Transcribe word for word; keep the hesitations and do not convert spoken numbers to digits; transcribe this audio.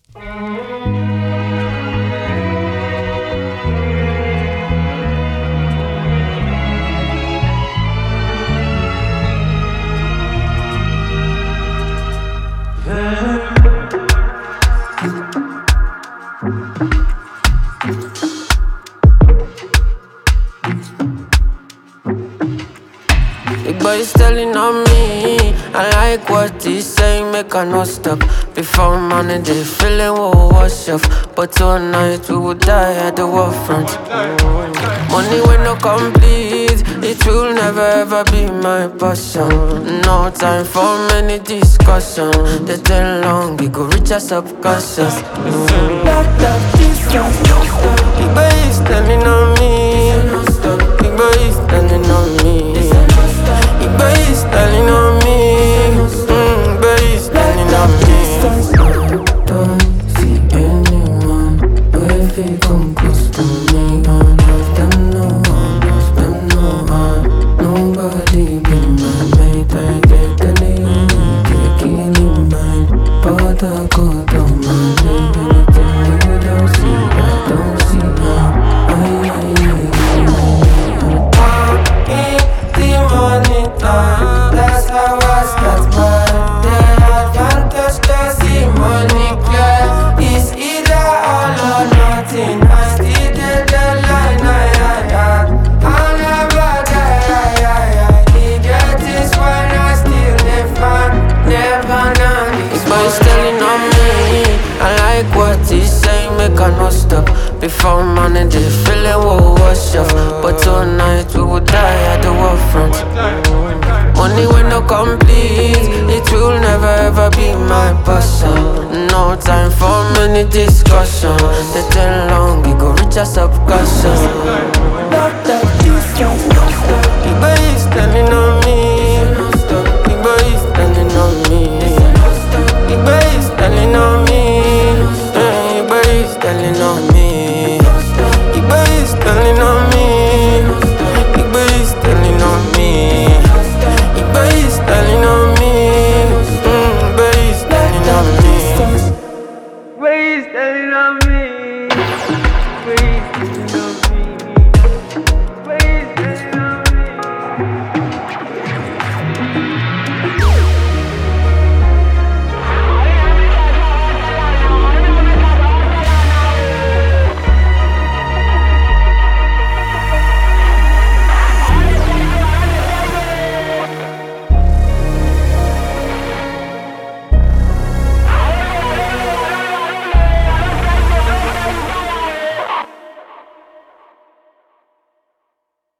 The boy's telling on me, I like what he's saying, make I no stop. Before morning they feeling will wash off, but tonight we will die at the war front. Money will not complete, it will never ever be my passion. No time for many discussions, they tell long, we go reach us up conscious. Big boy is telling on me, big boy is telling on me. Big boy is telling on me, mm, big boy is telling on me. I don't see anyone who if he come close to me. All of them know, all of them know I, nobody be my mate. I get the name, take it in mind, but I go down my name. Anything you don't see, I don't see now. I, I, that's how I start my day. Advantage to see money clear. It's either all or nothing. I still get the line, I, I, I I'll never die, I, I, I He get this when I still live fun. Never know. This boy's telling on me, I like what he's saying, make I no stop. Before morning they feeling will wash off, but tonight we will die at the war front. Money will not complete, it will never ever be my passion. No time for many discussions, they tell long, we go reach us up conscious. Big boy is telling on me,